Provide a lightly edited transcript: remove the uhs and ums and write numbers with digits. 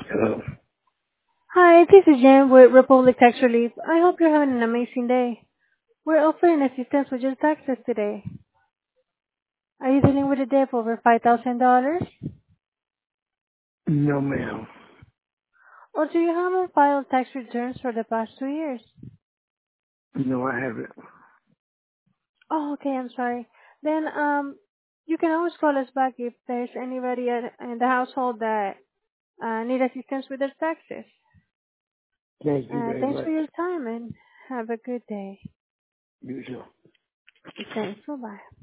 Hello. Hi, this is Jen with Republic Tax Relief. I hope you're having an amazing day. We're offering assistance with your taxes today. Are you dealing with a debt of over $5,000? No, ma'am. Or do you have filed tax returns for the past 2 years? No, I haven't. Oh, okay, I'm sorry. Then, you can always call us back if there's anybody in the household that need assistance with their taxes. Thank you very Thanks for much. your time and have a good day. You too. Thanks, bye-bye.